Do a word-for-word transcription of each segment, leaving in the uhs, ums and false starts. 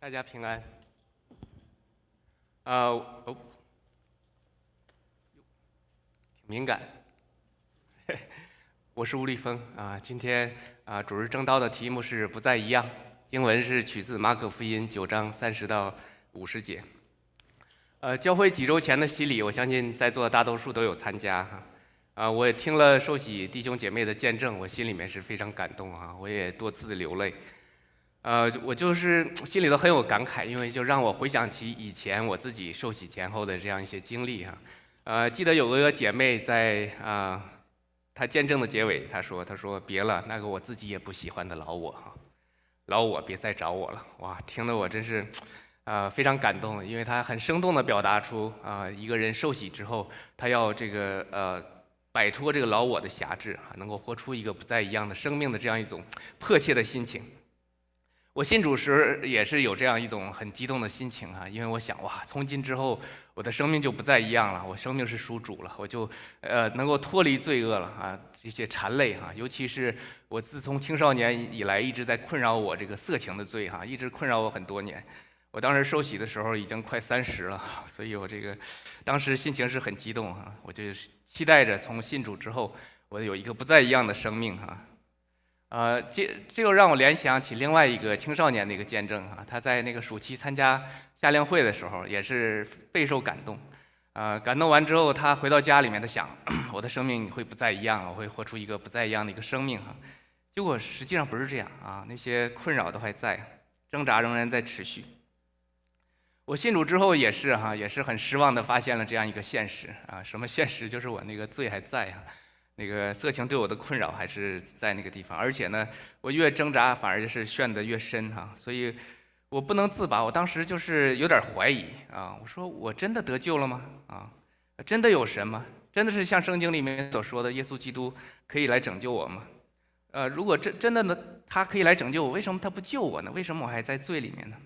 大家平安。呃，哦，挺敏感。我是吴立峰啊。今天啊，主日正道的题目是不再一样。经文是取自马可福音九章三十到五十节。呃，教会几周前的洗礼，我相信在座的大多数都有参加哈。啊，我也听了受洗弟兄姐妹的见证，我心里面是非常感动啊，我也多次的流泪。呃，我就是心里头很有感慨，因为就让我回想起以前我自己受洗前后的这样一些经历哈。呃，记得有个姐妹在啊，她见证的结尾，她说：“她说别了，那个我自己也不喜欢的老我哈，老我别再找我了。”哇，听得我真是，啊，非常感动，因为她很生动地表达出啊，一个人受洗之后，他要这个呃摆脱这个老我的辖制啊，能够活出一个不再一样的生命的这样一种迫切的心情。我信主时也是有这样一种很激动的心情啊，因为我想哇，从今之后我的生命就不再一样了，我生命是属主了，我就呃能够脱离罪恶了啊，这些缠累哈，尤其是我自从青少年以来一直在困扰我这个色情的罪哈，一直困扰我很多年。我当时受洗的时候已经快三十了，所以我这个当时心情是很激动啊，我就期待着从信主之后，我有一个不再一样的生命哈。呃，这这又让我联想起另外一个青少年的一个见证啊，他在那个暑期参加夏令会的时候，也是备受感动。啊，感动完之后，他回到家里面，他想，我的生命会不再一样了，我会活出一个不再一样的一个生命哈。结果实际上不是这样啊，那些困扰都还在，挣扎仍然在持续。我信主之后也是哈，也是很失望的发现了这样一个现实啊，什么现实？就是我那个罪还在啊。那个色情对我的困扰还是在那个地方，而且呢，我越挣扎反而就是陷得越深哈，所以我不能自拔。我当时就是有点怀疑啊，我说我真的得救了吗？啊，真的有神吗？真的是像圣经里面所说的，耶稣基督可以来拯救我吗？呃，如果真真的呢，他可以来拯救我，为什么他不救我呢？为什么我还在罪里面呢？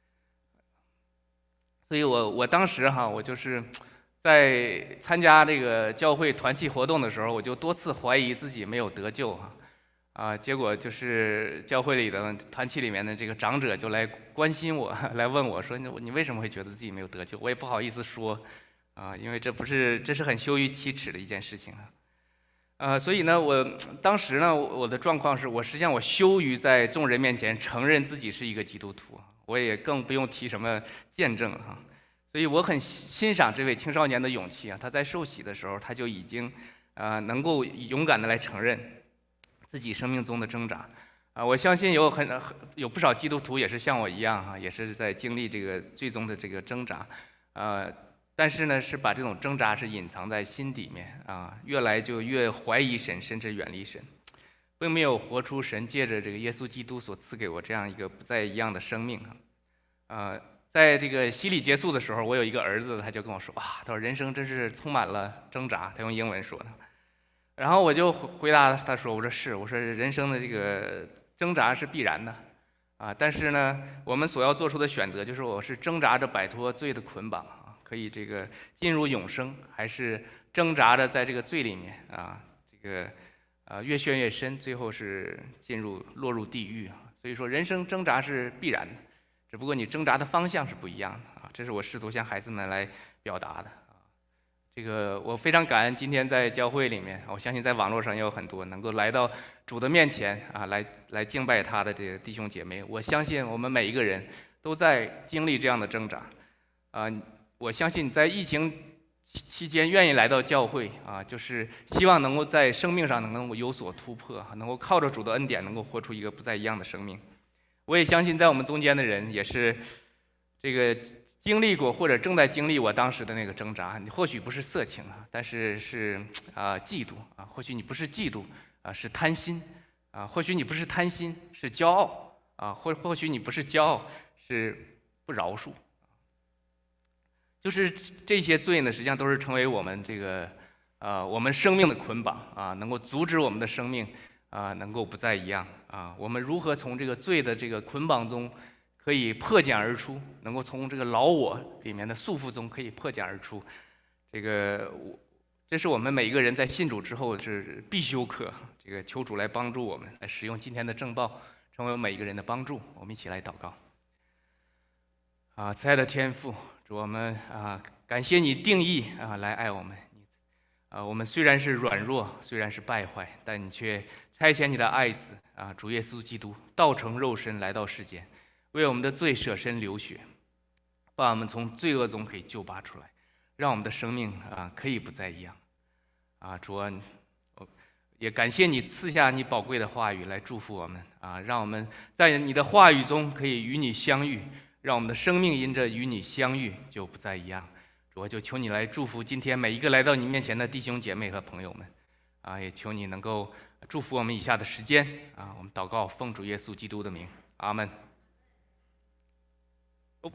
所以我我当时哈，我就是。在参加这个教会团契活动的时候，我就多次怀疑自己没有得救哈，啊，结果就是教会里的团契里面的这个长者就来关心我，来问我说：“你你为什么会觉得自己没有得救？”我也不好意思说，啊，因为这不是这是很羞于启齿的一件事情啊，呃，所以呢，我当时呢，我的状况是我实际上我羞于在众人面前承认自己是一个基督徒，我也更不用提什么见证哈。所以我很欣赏这位青少年的勇气啊！他在受洗的时候，他就已经，呃，能够勇敢的来承认自己生命中的挣扎，啊，我相信有很有不少基督徒也是像我一样哈，也是在经历这个最终的这个挣扎，呃，但是呢，是把这种挣扎是隐藏在心底面啊，越来就越怀疑神，甚至远离神，并没有活出神借着这个耶稣基督所赐给我这样一个不再一样的生命啊，呃。在这个洗礼结束的时候，我有一个儿子，他就跟我说：“哇，他说人生真是充满了挣扎。”他用英文说的。然后我就回答他说：“我说是，我说人生的这个挣扎是必然的，啊，但是呢，我们所要做出的选择就是，我是挣扎着摆脱罪的捆绑啊，可以这个进入永生，还是挣扎着在这个罪里面啊，这个啊越陷越深，最后是进入落入地狱啊。所以说，人生挣扎是必然的。”只不过你挣扎的方向是不一样的啊，这是我试图向孩子们来表达的啊。这个我非常感恩，今天在教会里面，我相信在网络上也有很多能够来到主的面前啊，来来敬拜他的这个弟兄姐妹。我相信我们每一个人都在经历这样的挣扎啊。我相信在疫情期间愿意来到教会啊，就是希望能够在生命上能够有所突破，能够靠着主的恩典，能够活出一个不再一样的生命。我也相信，在我们中间的人也是这个经历过或者正在经历我当时的那个挣扎。你或许不是色情啊，但是是啊嫉妒啊；或许你不是嫉妒啊，是贪心啊；或许你不是贪心，是骄傲啊；或或许你不是骄傲，是不饶恕。就是这些罪呢，实际上都是成为我们这个呃我们生命的捆绑啊，能够阻止我们的生命。啊，能够不再一样啊！我们如何从这个罪的这个捆绑中可以破茧而出？能够从这个老我里面的束缚中可以破茧而出？这个，这是我们每一个人在信主之后是必修课。这个求主来帮助我们，来使用今天的正报，成为我们每一个人的帮助。我们一起来祷告。 啊，慈爱的天父，主我们啊，感谢你定义啊来爱我们。啊，我们虽然是软弱，虽然是败坏，但你却差遣你的爱子啊，主耶稣基督道成肉身来到世间，为我们的罪舍身流血，把我们从罪恶中可以救拔出来，让我们的生命啊可以不再一样。啊，主啊，也感谢你赐下你宝贵的话语来祝福我们啊，让我们在你的话语中可以与你相遇，让我们的生命因着与你相遇就不再一样。主啊，就求你来祝福今天每一个来到你面前的弟兄姐妹和朋友们，啊，也求你能够祝福我们以下的时间啊，我们祷告奉主耶稣基督的名，阿门。哦，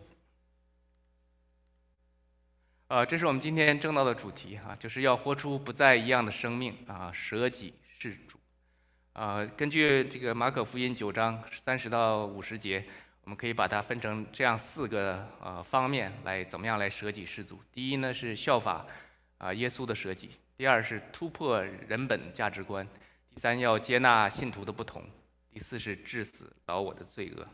呃，这是我们今天正道的主题哈、啊，就是要活出不再一样的生命啊，舍己事主。啊，根据这个马可福音九章三十到五十节。我们可以把它分成这样四个呃方面来怎么样来舍己事足。第一呢是效法啊耶稣的舍己，第二是突破人本价值观，第三要接纳信徒的不同，第四是治死老我的罪恶。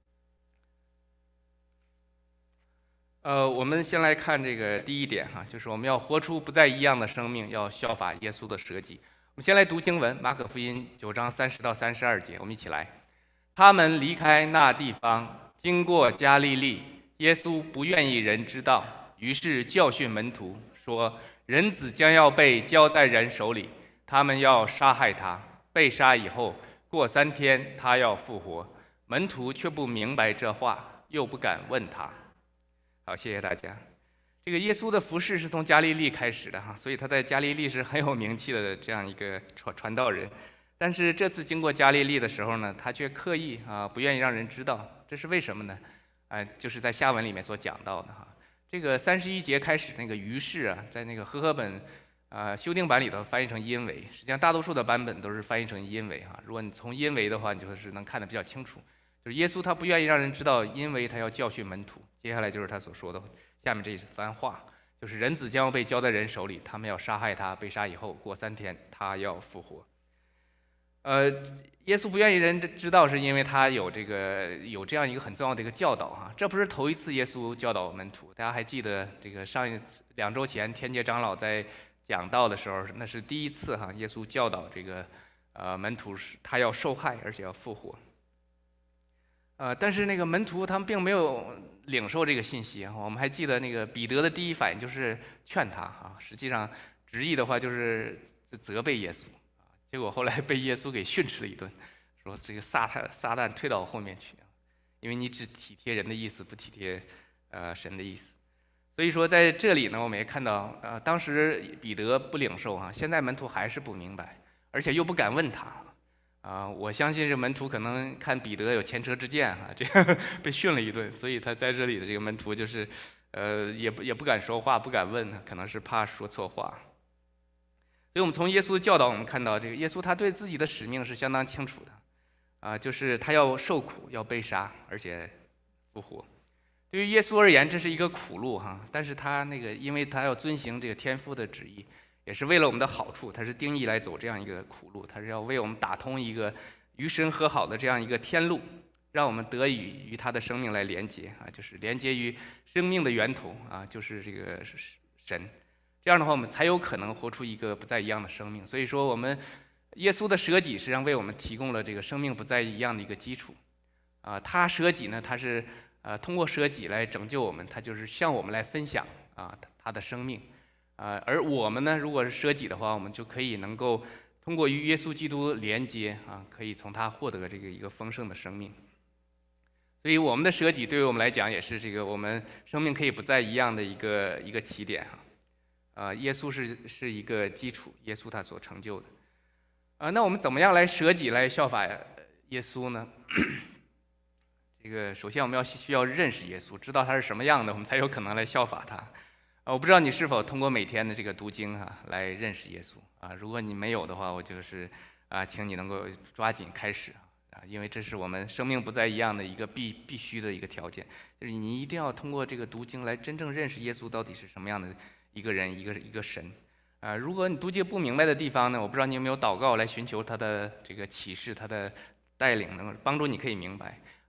呃，我们先来看这个第一点哈，就是我们要活出不再一样的生命，要效法耶稣的舍己。我们先来读经文，马可福音九章三十到三十二节，我们一起来。他们离开那地方，经过加利利，耶稣不愿意人知道，于是教训门徒说：人子将要被交在人手里，他们要杀害他，被杀以后，过三天他要复活。门徒却不明白这话，又不敢问他。好，谢谢大家。这个耶稣的服事是从加利利开始的哈，所以他在加利利是很有名气的这样一个传传道人。但是这次经过加利利的时候呢，他却刻意啊不愿意让人知道，这是为什么呢？哎、呃，就是在下文里面所讲到的哈。这个三十一节开始那个于是啊，在那个和合本啊、呃、修订版里头翻译成因为，实际上大多数的版本都是翻译成因为哈。如果你从因为的话，你就是能看得比较清楚。就是耶稣他不愿意让人知道，因为他要教训门徒。接下来就是他所说的下面这一番话，就是人子将要被交在人手里，他们要杀害他，被杀以后过三天他要复活。呃，耶稣不愿意人知道，是因为他有这个有这样一个很重要的一个教导哈。这不是头一次耶稣教导门徒，大家还记得这个上一两周前天街长老在讲道的时候，那是第一次哈，耶稣教导这个呃门徒是他要受害而且要复活。呃，但是那个门徒他们并没有领受这个信息啊。我们还记得那个彼得的第一反应就是劝他啊，实际上直译的话就是责备耶稣。结果后来被耶稣给训斥了一顿，说这个撒旦撒旦退到我后面去，因为你只体贴人的意思，不体贴呃神的意思。所以说在这里呢，我们也看到，呃，当时彼得不领受啊，现在门徒还是不明白，而且又不敢问他啊。我相信这门徒可能看彼得有前车之鉴啊，这样被训了一顿，所以他在这里的这个门徒就是，呃，也不也不敢说话，不敢问，可能是怕说错话。所以我们从耶稣的教导，我们看到这个耶稣他对自己的使命是相当清楚的，啊，就是他要受苦，要被杀，而且复活。对于耶稣而言，这是一个苦路哈，但是他那个，因为他要遵行这个天父的旨意，也是为了我们的好处，他是定义来走这样一个苦路，他是要为我们打通一个与神和好的这样一个天路，让我们得以与他的生命来连接啊，就是连接于生命的源头啊，就是这个神。这样的话，我们才有可能活出一个不再一样的生命。所以说，我们耶稣的舍己实际上为我们提供了这个生命不再一样的一个基础。啊，他舍己呢，他是呃通过舍己来拯救我们，他就是向我们来分享啊他的生命。啊，而我们呢，如果是舍己的话，我们就可以能够通过与耶稣基督连接啊，可以从他获得这个一个丰盛的生命。所以我们的舍己对于我们来讲，也是这个我们生命可以不再一样的一个一个起点哈。呃，耶稣是是一个基础，耶稣他所成就的。啊，那我们怎么样来舍己来效法耶稣呢？这个首先我们要需要认识耶稣，知道他是什么样的，我们才有可能来效法他。啊，我不知道你是否通过每天的这个读经啊来认识耶稣啊？如果你没有的话，我就是啊，请你能够抓紧开始啊，因为这是我们生命不再一样的一个必必须的一个条件，就是你一定要通过这个读经来真正认识耶稣到底是什么样的一个人，一个一个神。啊，如果你读经不明白的地方呢，我不知道你有没有祷告来寻求他的这个启示，他的带领，能帮助你可以明白。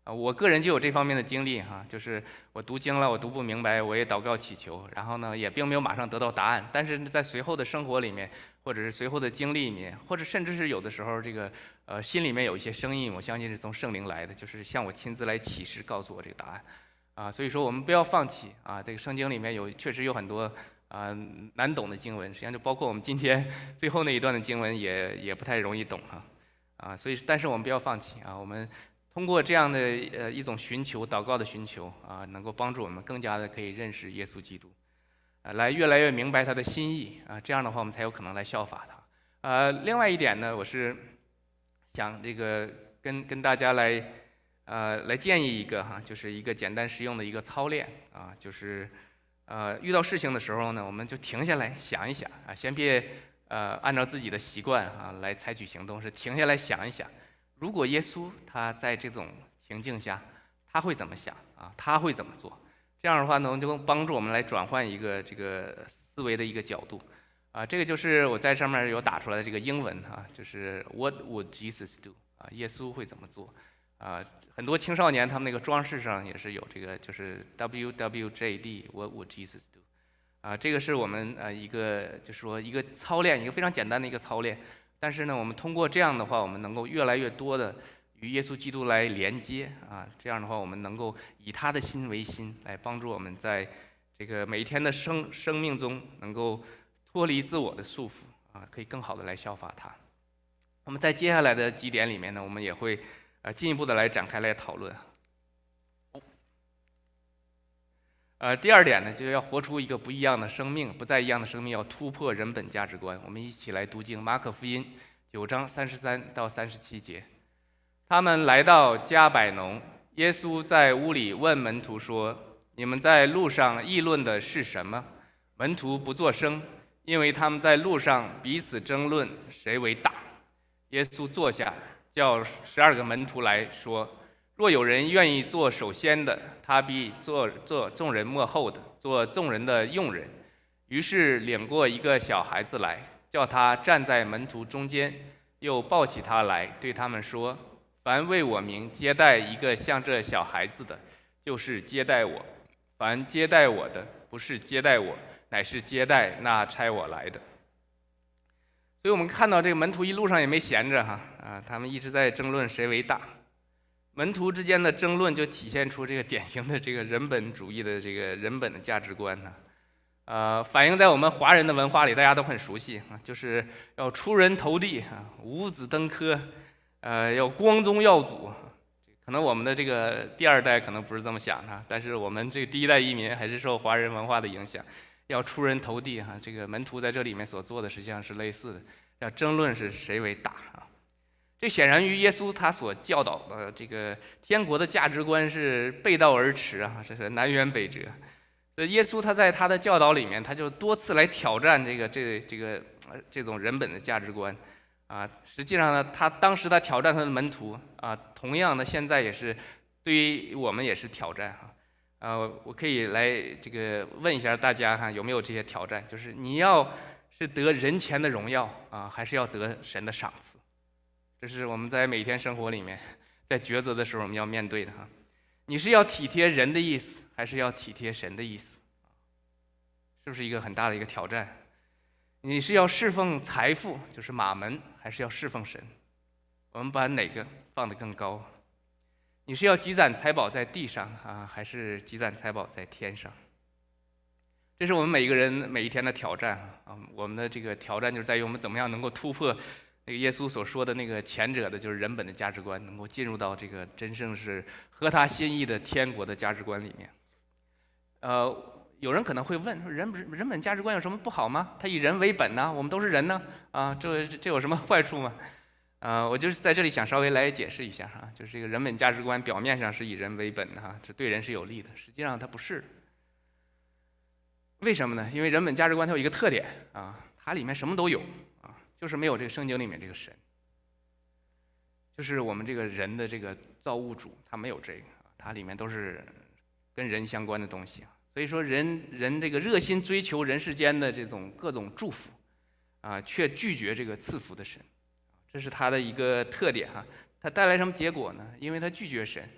啊，我个人就有这方面的经历哈，就是我读经了，我读不明白，我也祷告祈求，然后呢，也并没有马上得到答案，但是在随后的生活里面，或者是随后的经历里面，或者甚至是有的时候这个呃心里面有一些声音，我相信是从圣灵来的，就是向我亲自来启示，告诉我这个答案。啊，所以说我们不要放弃啊！这个圣经里面有确实有很多啊难懂的经文，实际上就包括我们今天最后那一段的经文也也不太容易懂哈。啊，所以但是我们不要放弃啊！我们通过这样的呃一种寻求、祷告的寻求啊，能够帮助我们更加的可以认识耶稣基督，啊，来越来越明白他的心意啊。这样的话，我们才有可能来效法他。呃，另外一点呢，我是想这个跟跟大家来。呃，来建议一个哈，就是一个简单实用的一个操练啊，就是呃遇到事情的时候呢，我们就停下来想一想啊，先别呃按照自己的习惯啊来采取行动，是停下来想一想，如果耶稣他在这种情境下，他会怎么想啊？他会怎么做？这样的话呢，就能帮助我们来转换一个这个思维的一个角度啊。这个就是我在上面有打出来的这个英文哈，就是 What would Jesus do？ 啊，耶稣会怎么做？啊，很多青少年他们那个装饰上也是有这个，就是 W W J D，What would Jesus do？ 啊，这个是我们呃一个就是说一个操练，一个非常简单的一个操练。但是呢，我们通过这样的话，我们能够越来越多的与耶稣基督来连接啊，这样的话，我们能够以他的心为心，来帮助我们在这个每一天的生生命中，能够脱离自我的束缚啊，可以更好的来效法他。那么在接下来的几点里面呢，我们也会。呃，进一步的来展开来讨论。呃，第二点呢，就是要活出一个不一样的生命，不再一样的生命，要突破人本价值观。我们一起来读经，马可福音九章三十三到三十七节。他们来到迦百农，耶稣在屋里问门徒说：“你们在路上议论的是什么？”门徒不作声，因为他们在路上彼此争论谁为大。耶稣坐下。叫十二个门徒来说：“若有人愿意做首先的，他必做做众人末后的，做众人的用人。”于是领过一个小孩子来，叫他站在门徒中间，又抱起他来，对他们说：“凡为我名接待一个像这小孩子的，就是接待我；凡接待我的，不是接待我，乃是接待那差我来的。”所以我们看到这个门徒一路上也没闲着哈啊，他们一直在争论谁为大。门徒之间的争论就体现出这个典型的这个人本主义的这个人本的价值观呢，呃，反映在我们华人的文化里，大家都很熟悉啊，就是要出人头地啊，五子登科，呃，要光宗耀祖。可能我们的这个第二代可能不是这么想的，但是我们这个第一代移民还是受华人文化的影响。要出人头地哈，这个门徒在这里面所做的实际上是类似的，要争论是谁为大啊。这显然与耶稣他所教导的这个天国的价值观是背道而驰啊，这是南辕北辙。所以耶稣他在他的教导里面，他就多次来挑战这个这这个这种人本的价值观啊。实际上呢，他当时他挑战他的门徒啊，同样的现在也是对于我们也是挑战哈。呃，我可以来这个问一下大家哈，有没有这些挑战？就是你要是得人前的荣耀啊，还是要得神的赏赐？这是我们在每天生活里面，在抉择的时候我们要面对的哈。你是要体贴人的意思，还是要体贴神的意思？是不是一个很大的一个挑战？你是要侍奉财富，就是马门，还是要侍奉神？我们把哪个放得更高？你是要积攒财宝在地上啊，还是积攒财宝在天上？这是我们每一个人每一天的挑战啊！我们的这个挑战就是在于我们怎么样能够突破那个耶稣所说的那个前者的，就是人本的价值观，能够进入到这个真正是合他心意的天国的价值观里面。呃，有人可能会问说，人人本价值观有什么不好吗？他以人为本呢，我们都是人呢，啊，这这有什么坏处吗？呃，我就是在这里想稍微来解释一下哈，就是这个人本价值观表面上是以人为本的哈，这对人是有利的，实际上它不是。为什么呢？因为人本价值观它有一个特点啊，它里面什么都有啊，就是没有这个圣经里面这个神，就是我们这个人的这个造物主，它没有这个，它里面都是跟人相关的东西啊。所以说人人这个热心追求人世间的这种各种祝福啊，却拒绝这个赐福的神。这是他的一个特点哈，他带来什么结果呢？因为他拒绝神，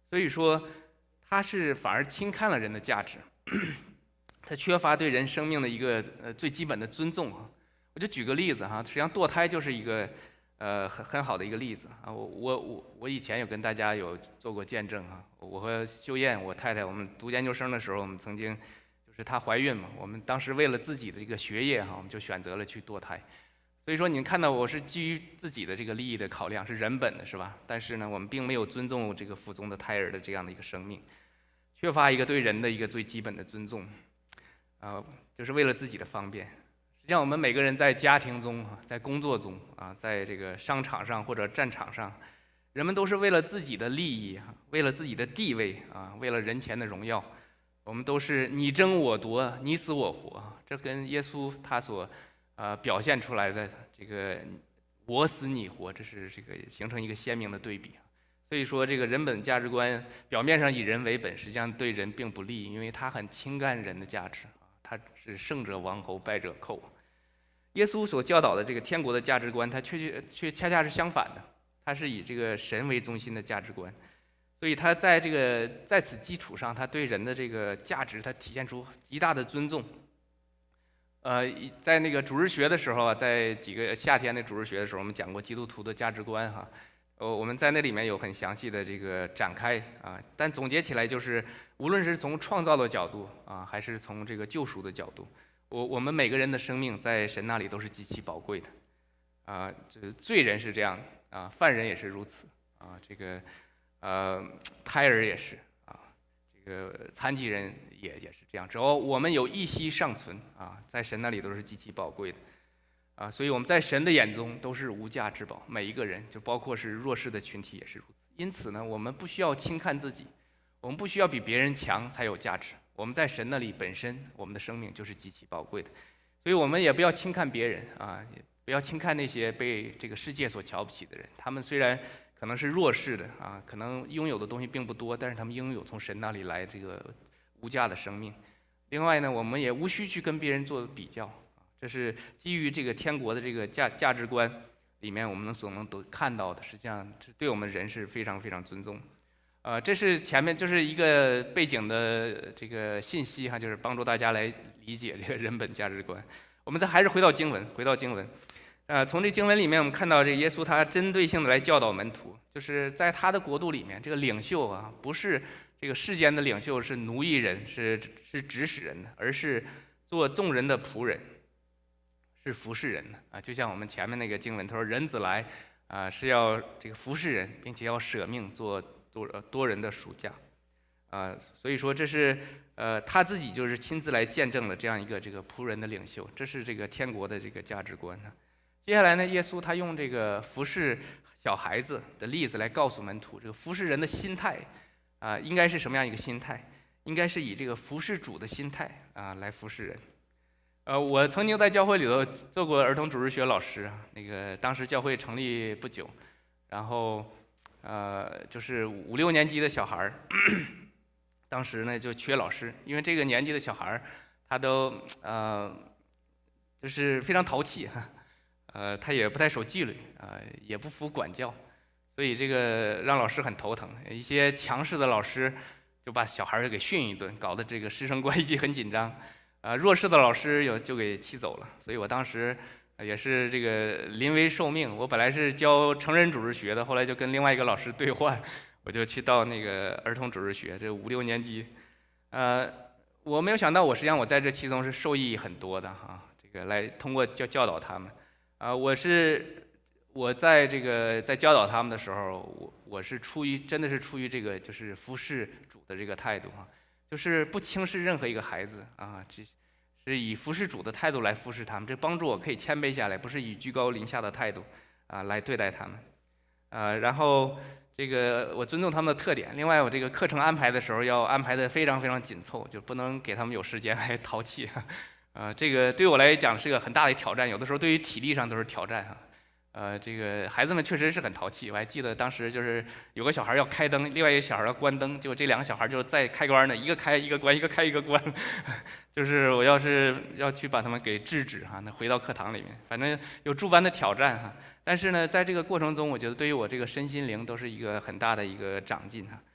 所以说，他是反而轻看了人的价值，他缺乏对人生命的一个呃最基本的尊重啊。我就举个例子哈，实际上堕胎就是一个呃很很好的一个例子啊。我我我我以前有跟大家有做过见证啊。我和秀燕我太太我们读研究生的时候，我们曾经就是她怀孕嘛，我们当时为了自己的一个学业哈，我们就选择了去堕胎。所以说您看到我是基于自己的这个利益的考量，是人本的是吧？但是呢，我们并没有尊重这个腹中的胎儿的这样的一个生命，缺乏一个对人的一个最基本的尊重，啊，就是为了自己的方便。实际上，我们每个人在家庭中、在工作中啊，在这个商场上或者战场上，人们都是为了自己的利益，为了自己的地位啊，为了人前的荣耀，我们都是你争我夺，你死我活。这跟耶稣他所呃表现出来的这个我死你活，这是这个形成一个鲜明的对比。所以说，这个人本价值观表面上以人为本，实际上对人并不利，因为他很轻看人的价值啊，他是胜者王侯，败者寇。耶稣所教导的这个天国的价值观，它却却却恰恰是相反的，它是以这个神为中心的价值观，所以他在这个在此基础上，他对人的这个价值，他体现出极大的尊重。呃，在那个主日学的时候啊，在几个夏天的主日学的时候，我们讲过基督徒的价值观哈，呃，我们在那里面有很详细的这个展开啊，但总结起来就是，无论是从创造的角度啊，还是从这个救赎的角度。我我们每个人的生命在神那里都是极其宝贵的，啊，这罪人是这样啊，犯人也是如此啊，这个呃胎儿也是啊，这个残疾人也也是这样，只要我们有一息尚存啊，在神那里都是极其宝贵的啊，所以我们在神的眼中都是无价之宝，每一个人就包括是弱势的群体也是如此。因此呢，我们不需要轻看自己，我们不需要比别人强才有价值。我们在神那里本身，我们的生命就是极其宝贵的，所以我们也不要轻看别人啊，也不要轻看那些被这个世界所瞧不起的人。他们虽然可能是弱势的啊，可能拥有的东西并不多，但是他们拥有从神那里来这个无价的生命。另外呢，我们也无需去跟别人做比较，这是基于这个天国的这个价价值观里面我们所能都看到的，实际上对我们人是非常非常尊重。呃，这是前面就是一个背景的这个信息哈，就是帮助大家来理解这个人本价值观。我们再还是回到经文，回到经文，呃，从这经文里面我们看到，这耶稣他针对性的来教导门徒，就是在他的国度里面，这个领袖啊，不是这个世间的领袖，是奴役人，是是指使人的，而是做众人的仆人，是服侍人的啊。就像我们前面那个经文，他说人子来啊，是要这个服侍人，并且要舍命做。多多人的暑假，啊，所以说这是呃他自己就是亲自来见证了这样一个这个仆人的领袖，这是这个天国的这个价值观呢。接下来呢，耶稣他用这个服侍小孩子的例子来告诉门徒，这个服侍人的心态啊，应该是什么样一个心态？应该是以这个服侍主的心态啊来服侍人。呃，我曾经在教会里头做过儿童主日学老师，那个当时教会成立不久，然后。呃，就是五六年级的小孩儿，当时呢就缺老师，因为这个年纪的小孩儿，他都呃，就是非常淘气，呃，他也不太守纪律，啊、呃，也不服管教，所以这个让老师很头疼。一些强势的老师就把小孩儿给训一顿，搞得这个师生关系很紧张。啊、呃，弱势的老师有就给气走了。所以我当时。也是这个临危受命，我本来是教成人主日学的，后来就跟另外一个老师兑换，我就去到那个儿童主日学，这五六年级，呃，我没有想到，我实际上我在这其中是受益很多的哈，这个来通过教教导他们，啊、呃，我是我在这个在教导他们的时候，我我是出于真的是出于这个就是服侍主的这个态度哈，就是不轻视任何一个孩子啊，这。是以服侍主的态度来服侍他们，这帮助我可以谦卑下来，不是以居高临下的态度啊来对待他们，啊，然后这个我尊重他们的特点。另外，我这个课程安排的时候要安排的非常非常紧凑，就不能给他们有时间来淘气，啊，这个对我来讲是个很大的挑战，有的时候对于体力上都是挑战哈。呃，这个孩子们确实是很淘气，我还记得当时就是有个小孩要开灯，另外一个小孩要关灯，结果这两个小孩就在开关呢，一个开一个关，一个开一个关，就是我要是要去把他们给制止哈，那回到课堂里面，反正有诸般的挑战哈。但是呢，在这个过程中，我觉得对于我这个身心灵都是一个很大的一个长进哈。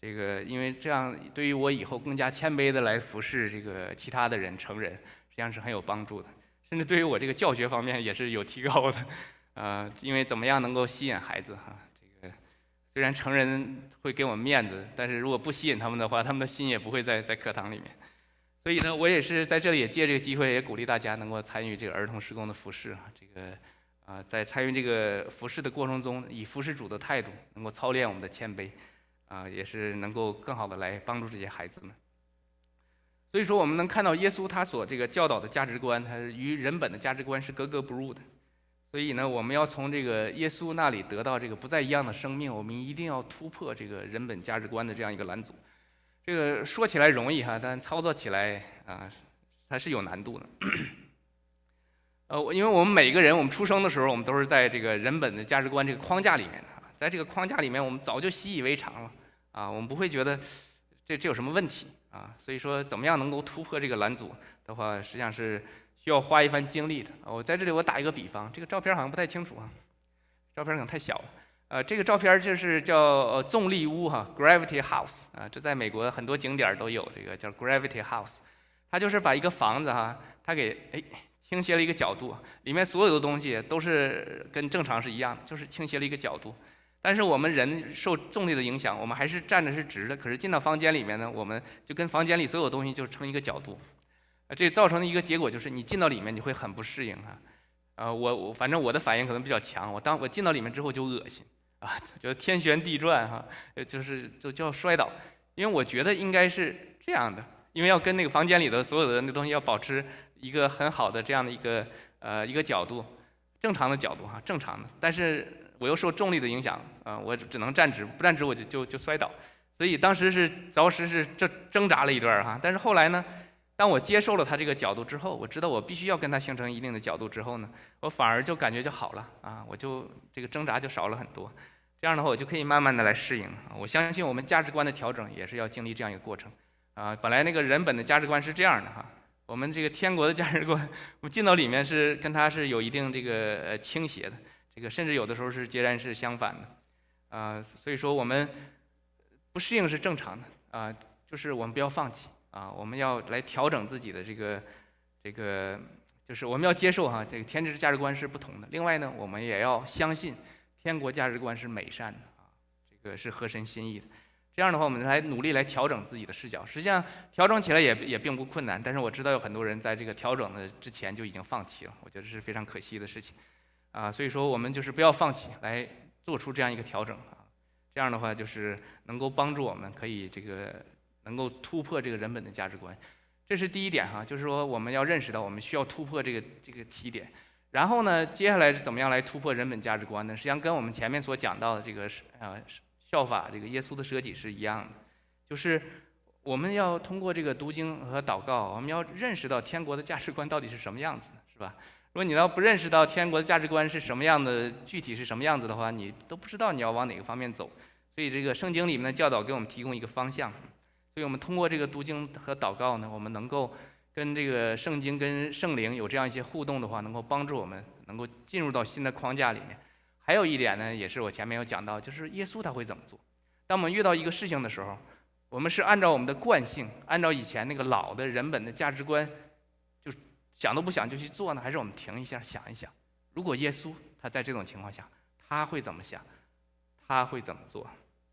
这个因为这样对于我以后更加谦卑的来服侍这个其他的人成人，实际上是很有帮助的，甚至对于我这个教学方面也是有提高的。呃，因为怎么样能够吸引孩子哈？这个虽然成人会给我们面子，但是如果不吸引他们的话，他们的心也不会在在课堂里面。所以呢，我也是在这里也借这个机会，也鼓励大家能够参与这个儿童施工的服侍啊。这个啊、呃，在参与这个服侍的过程中，以服侍主的态度，能够操练我们的谦卑。啊，也是能够更好的来帮助这些孩子们。所以说，我们能看到耶稣他所这个教导的价值观，它是与人本的价值观是格格不入的。所以呢，我们要从这个耶稣那里得到这个不再一样的生命，我们一定要突破这个人本价值观的这样一个拦阻。这个说起来容易哈，但操作起来啊，它是有难度的。呃，因为我们每个人，我们出生的时候，我们都是在这个人本的价值观这个框架里面的，在这个框架里面，我们早就习以为常了。啊，我们不会觉得这这有什么问题啊，所以说怎么样能够突破这个拦阻的话，实际上是需要花一番精力的。我在这里我打一个比方，这个照片好像不太清楚啊，照片可能太小了。呃，这个照片就是叫呃重力屋哈 ，Gravity House 啊，这在美国很多景点都有这个叫 Gravity House， 它就是把一个房子哈，它给哎倾斜了一个角度，里面所有的东西都是跟正常是一样的，就是倾斜了一个角度。但是我们人受重力的影响，我们还是站的是直的。可是进到房间里面呢，我们就跟房间里所有东西就成一个角度，啊，这造成的一个结果就是你进到里面你会很不适应啊。呃，我我反正我的反应可能比较强，我当我进到里面之后就恶心啊，觉得天旋地转哈，就是就就要摔倒，因为我觉得应该是这样的，因为要跟那个房间里的所有的那东西要保持一个很好的这样的一个呃一个角度，正常的角度哈，正常的，但是我又受重力的影响啊、呃，我只能站直，不站直我就就就摔倒，所以当时是着实是这挣扎了一段哈。但是后来呢，当我接受了他这个角度之后，我知道我必须要跟他形成一定的角度之后呢，我反而就感觉就好了啊，我就这个挣扎就少了很多。这样的话，我就可以慢慢的来适应。我相信我们价值观的调整也是要经历这样一个过程啊。本来那个人本的价值观是这样的哈，我们这个天国的价值观，我们进到里面是跟他是有一定这个呃倾斜的。这个甚至有的时候是截然是相反的，啊、呃，所以说我们不适应是正常的啊、呃，就是我们不要放弃啊、呃，我们要来调整自己的这个这个，就是我们要接受哈，这个天之价值观是不同的。另外呢，我们也要相信天国价值观是美善的啊，这个是合神心意的。这样的话，我们来努力来调整自己的视角。实际上调整起来也也并不困难，但是我知道有很多人在这个调整的之前就已经放弃了，我觉得是非常可惜的事情。啊，所以说我们就是不要放弃，来做出这样一个调整啊，这样的话就是能够帮助我们可以这个能够突破这个人本的价值观，这是第一点哈，就是说我们要认识到我们需要突破这个这个起点，然后呢，接下来怎么样来突破人本价值观呢？实际上跟我们前面所讲到的这个呃效法这个耶稣的舍己是一样的，就是我们要通过这个读经和祷告，我们要认识到天国的价值观到底是什么样子的，是吧？如果你要不认识到天国的价值观是什么样的，具体是什么样子的话，你都不知道你要往哪个方面走。所以这个圣经里面的教导给我们提供一个方向。所以我们通过这个读经和祷告呢，我们能够跟这个圣经、跟圣灵有这样一些互动的话，能够帮助我们能够进入到新的框架里面。还有一点呢，也是我前面有讲到，就是耶稣他会怎么做？当我们遇到一个事情的时候，我们是按照我们的惯性，按照以前那个老的人本的价值观，就想都不想就去做呢，还是我们停一下想一想，如果耶稣他在这种情况下，他会怎么想，他会怎么做？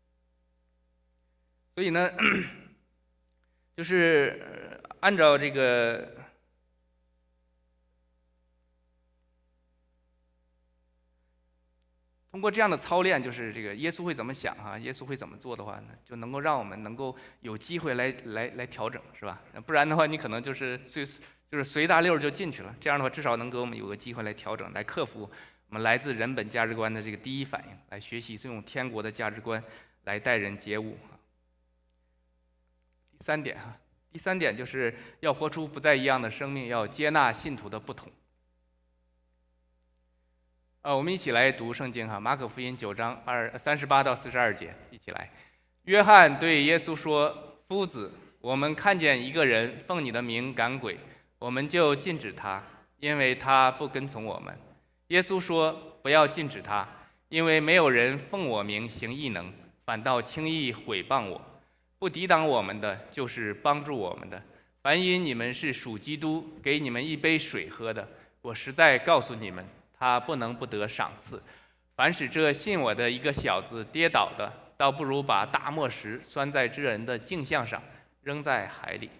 所以呢，就是按照这个通过这样的操练，就是这个耶稣会怎么想哈、啊，耶稣会怎么做的话呢，就能够让我们能够有机会来来来调整，是吧？不然的话，你可能就是随就是随大溜就进去了。这样的话，至少能给我们有个机会来调整，来克服我们来自人本价值观的这个第一反应，来学习用天国的价值观来待人接物。第三点哈，第三点就是要活出不再一样的生命，要接纳信徒的不同。呃，我们一起来读圣经哈，马可福音九章二三十八到四十二节，一起来。约翰对耶稣说：“夫子，我们看见一个人奉你的名赶鬼，我们就禁止他，因为他不跟从我们。”耶稣说：“不要禁止他，因为没有人奉我名行异能，反倒轻易毁谤我。 不抵挡我们的，就是帮助我们的。凡因你们是属基督，给你们一杯水喝的，我实在告诉你们，他不能不得赏赐。凡使这信我的一个小子跌倒的，倒不如把大磨石拴在这人的颈项上，扔在海里。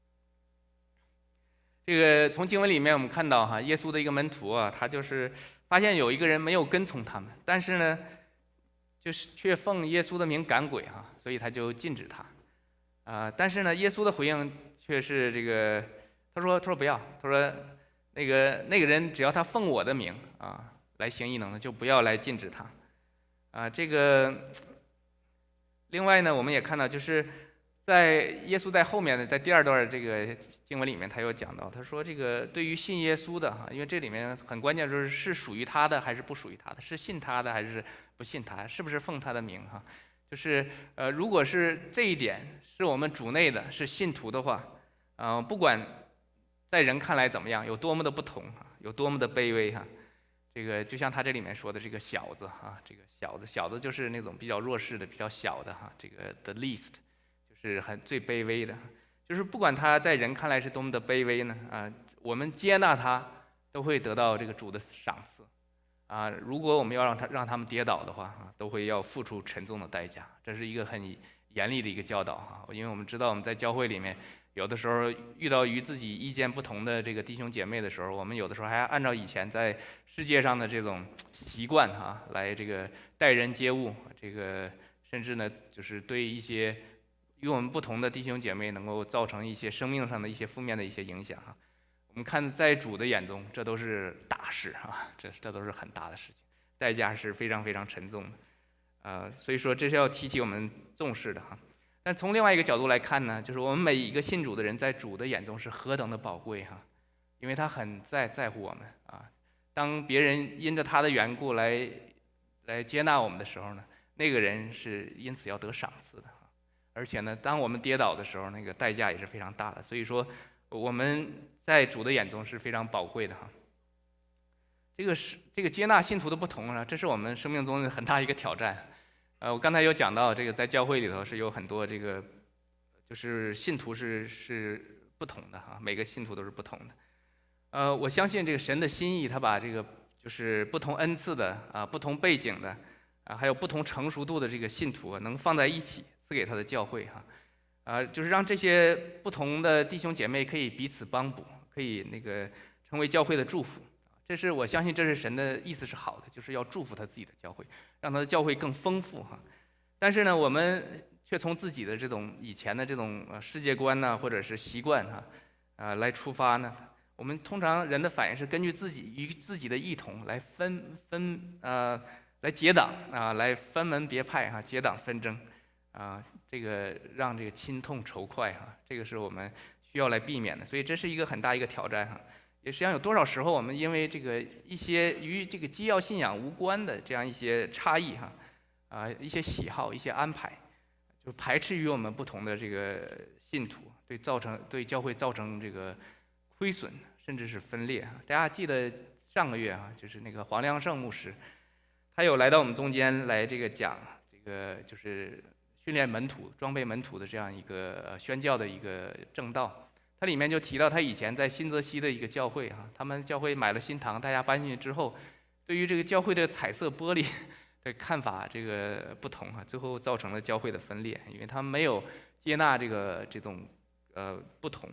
这个从经文里面我们看到哈，耶稣的一个门徒啊，他就是发现有一个人没有跟从他们，但是呢，就是却奉耶稣的名赶鬼哈，所以他就禁止他。啊、呃，但是呢，耶稣的回应却是这个，他说他说不要，他说那个那个人只要他奉我的名啊来行异能的，就不要来禁止他。啊、呃，这个另外呢，我们也看到就是在耶稣在后面的在第二段这个经文里面，他有讲到，他说这个对于信耶稣的哈，因为这里面很关键，就是是属于他的还是不属于他的，是信他的还是不信他，是不是奉他的名哈？就是呃，如果是这一点是我们主内的，是信徒的话，嗯、呃，不管在人看来怎么样，有多么的不同哈，有多么的卑微哈，这个就像他这里面说的这个小子哈，这个小子小子就是那种比较弱势的、比较小的哈，这个 the least 就是很最卑微的，就是不管他在人看来是多么的卑微呢啊，我们接纳他都会得到这个主的赏赐。啊，如果我们要让他让他们跌倒的话，啊，都会要付出沉重的代价。这是一个很严厉的一个教导哈，因为我们知道我们在教会里面，有的时候遇到与自己意见不同的这个弟兄姐妹的时候，我们有的时候还要按照以前在世界上的这种习惯哈，来这个待人接物，这个甚至呢，就是对一些与我们不同的弟兄姐妹能够造成一些生命上的一些负面的一些影响哈。我们看在主的眼中，这都是大事啊，这这都是很大的事情，代价是非常非常沉重的，呃，所以说这是要提起我们重视的哈。但从另外一个角度来看呢，就是我们每一个信主的人，在主的眼中是何等的宝贵哈，因为他很在在乎我们啊。当别人因着他的缘故来来接纳我们的时候呢，那个人是因此要得赏赐的，而且呢，当我们跌倒的时候，那个代价也是非常大的。所以说，我们在主的眼中是非常宝贵的哈。这个是这个接纳信徒的不同呢，这是我们生命中的很大一个挑战。呃，我刚才有讲到，这个在教会里头是有很多这个，就是信徒是是不同的哈，每个信徒都是不同的。呃，我相信这个神的心意，他把这个就是不同恩赐的啊、不同背景的啊，还有不同成熟度的这个信徒能放在一起，赐给他的教会哈。啊，就是让这些不同的弟兄姐妹可以彼此帮补，可以那个成为教会的祝福。这是我相信，这是神的意思是好的，就是要祝福他自己的教会，让他的教会更丰富哈。但是呢，我们却从自己的这种以前的这种世界观呢，或者是习惯哈，啊来出发呢。我们通常人的反应是根据自己与自己的异同来分分呃来结党啊，来分门别派哈，结党纷争啊，这个让这个亲痛仇快哈，这个是我们需要来避免的。所以这是一个很大一个挑战哈。也实际上有多少时候我们因为这个一些与这个基要信仰无关的这样一些差异哈，啊一些喜好一些安排，就排斥于我们不同的这个信徒，对造成对教会造成这个亏损，甚至是分裂。大家记得上个月啊，就是那个黄良胜牧师，他有来到我们中间来这个讲这个就是训练门徒、装备门徒的这样一个宣教的一个正道。他里面就提到他以前在新泽西的一个教会哈，他们教会买了新堂，大家搬进去之后，对于这个教会的彩色玻璃的看法这个不同哈，最后造成了教会的分裂，因为他们没有接纳这个这种呃不同。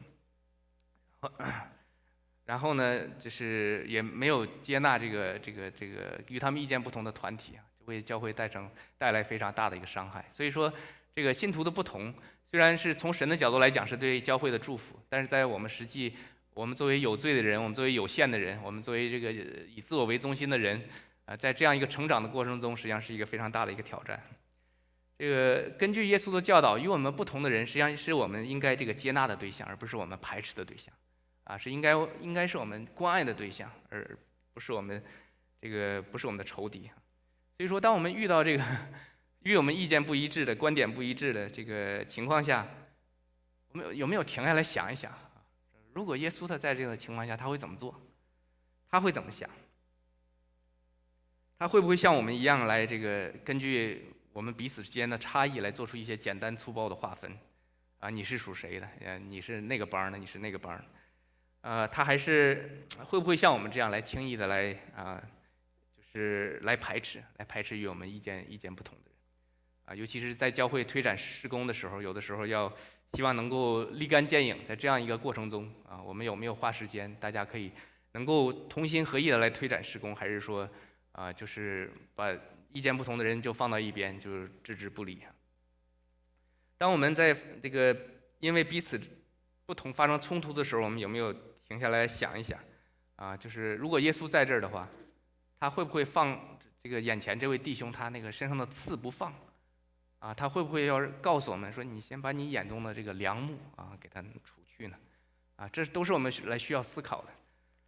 然后呢，就是也没有接纳这个这个这个与他们意见不同的团体啊，就为教会带成带来非常大的一个伤害。所以说，这个信徒的不同，虽然是从神的角度来讲是对教会的祝福，但是在我们实际，我们作为有罪的人，我们作为有限的人，我们作为这个以自我为中心的人，啊，在这样一个成长的过程中，实际上是一个非常大的一个挑战。这个根据耶稣的教导，与我们不同的人，实际上是我们应该这个接纳的对象，而不是我们排斥的对象。啊，是应该应该是我们关爱的对象，而不是我们这个不是我们的仇敌。所以说，当我们遇到这个与我们意见不一致的、观点不一致的这个情况下，我们有没有停下来想一想？如果耶稣他在这个情况下，他会怎么做？他会怎么想？他会不会像我们一样来这个根据我我们彼此之间的差异来做出一些简单粗暴的划分，啊，你是属谁的？呃，你是那个帮的，你是那个帮的，呃，他还是会不会像我们这样来轻易的来啊，就是来排斥，来排斥与我们意见意见不同的人，啊，尤其是在教会推展施工的时候，有的时候要希望能够立竿见影，在这样一个过程中啊，我们有没有花时间，大家可以能够同心合意的来推展施工，还是说啊，就是把意见不同的人就放到一边，就是置之不理。当我们在这个因为彼此不同发生冲突的时候，我们有没有停下来想一想？啊，就是如果耶稣在这儿的话，他会不会放这个眼前这位弟兄他那个身上的刺不放？啊，他会不会要告诉我们说，你先把你眼中的这个梁木啊给他除去呢？啊，这都是我们来需要思考的。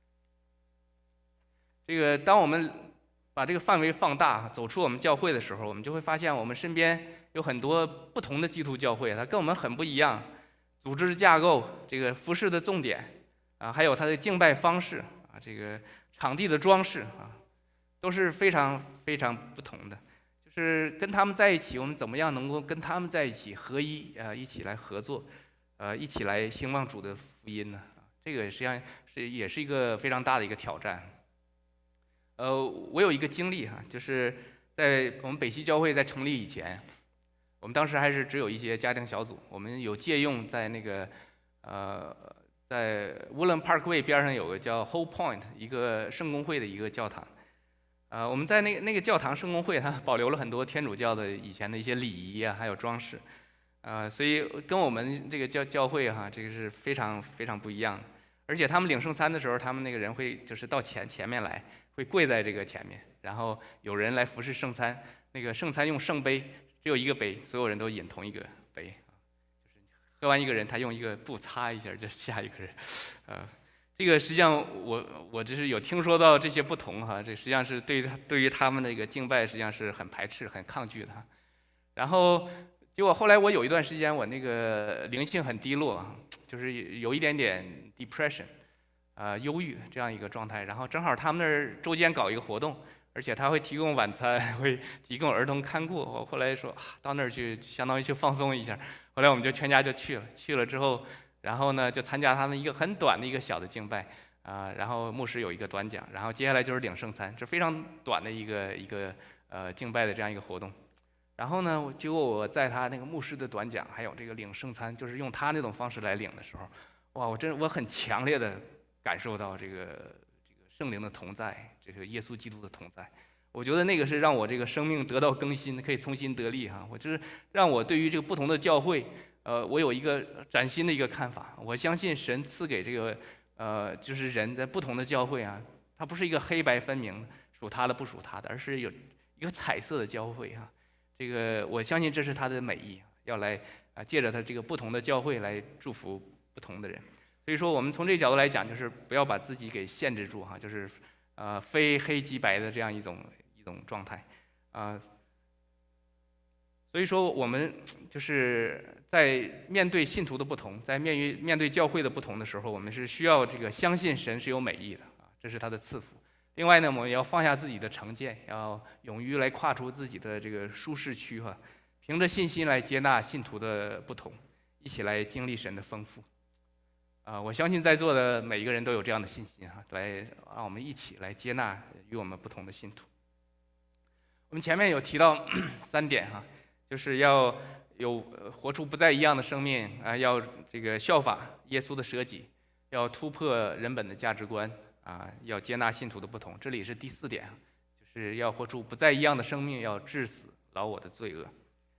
这个当我们把这个范围放大，走出我们教会的时候，我们就会发现我们身边有很多不同的基督教会，它跟我们很不一样，组织架构、这个服饰的重点啊，还有它的敬拜方式啊，这个场地的装饰啊，都是非常非常不同的。就是跟他们在一起，我们怎么样能够跟他们在一起合一啊，一起来合作，呃，一起来兴旺主的福音呢？这个实际上是也是一个非常大的一个挑战。呃，我有一个经历哈，就是在我们北溪教会在成立以前，我们当时还是只有一些家庭小组，我们有借用在那个呃，在 Woodland Parkway 边上有个叫 Whole Point 一个圣公会的一个教堂，呃，我们在那个那个教堂圣公会，它保留了很多天主教的以前的一些礼仪啊，还有装饰，呃，所以跟我们这个教教会哈，这个是非常非常不一样的。而且他们领圣餐的时候，他们那个人会就是到前前面来。会跪在这个前面，然后有人来服侍圣餐。那个圣餐用圣杯，只有一个杯，所有人都饮同一个杯，就是喝完一个人，他用一个布擦一下，就下一个人。呃，这个实际上我我只是有听说到这些不同哈，这实际上是对于他对于他们那个敬拜实际上是很排斥、很抗拒的。然后结果后来我有一段时间我那个灵性很低落，就是有一点点 depression。呃，忧郁这样一个状态，然后正好他们那儿周间搞一个活动，而且他会提供晚餐，会提供儿童看顾。我后来说、啊、到那儿去，相当于去放松一下。后来我们就全家就去了，去了之后，然后呢就参加他们一个很短的一个小的敬拜啊、呃，然后牧师有一个短讲，然后接下来就是领圣餐，这非常短的一个一个呃敬拜的这样一个活动。然后呢，结果我在他那个牧师的短讲，还有这个领圣餐，就是用他那种方式来领的时候，哇，我真我很强烈的。感受到这个这个圣灵的同在，这个耶稣基督的同在，我觉得那个是让我这个生命得到更新，可以重新得力哈。我就是让我对于这个不同的教会，呃，我有一个崭新的一个看法。我相信神赐给这个呃，就是人在不同的教会啊，它不是一个黑白分明，属他的不属他的，而是有一个彩色的教会哈。这个我相信这是他的美意，要来啊借着他这个不同的教会来祝福不同的人。所以说，我们从这个角度来讲，就是不要把自己给限制住哈，就是呃非黑即白的这样一种一种状态啊、呃。所以说，我们就是在面对信徒的不同，在面于面对教会的不同的时候，我们是需要这个相信神是有美意的啊，这是他的赐福。另外呢，我们也要放下自己的成见，要勇于来跨出自己的这个舒适区哈，凭着信心来接纳信徒的不同，一起来经历神的丰富。啊、呃，我相信在座的每一个人都有这样的信心哈，来让我们一起来接纳与我们不同的信徒。我们前面有提到三点哈，就是要有活出不再一样的生命啊、呃，要这个效法耶稣的舍己，要突破人本的价值观啊、呃，要接纳信徒的不同。这里是第四点，就是要活出不再一样的生命，要治死老我的罪恶。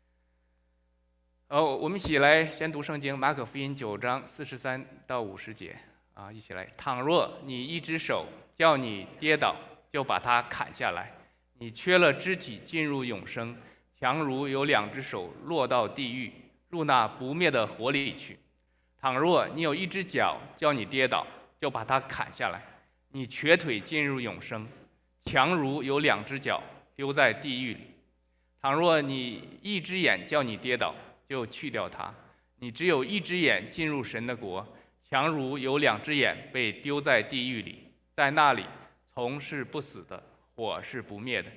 哦，我们一起来先读圣经，马可福音九章四十三到五十节啊，一起来。倘若你一只手叫你跌倒，就把它砍下来；你缺了肢体进入永生，强如有两只手落到地狱，入那不灭的火里去。倘若你有一只脚叫你跌倒，就把它砍下来；你瘸腿进入永生，强如有两只脚丢在地狱里。倘若你一只眼叫你跌倒，就去掉它；你只有一只眼进入神的国，强如有两只眼被丢在地狱里，在那里虫是不死的，火是不灭的。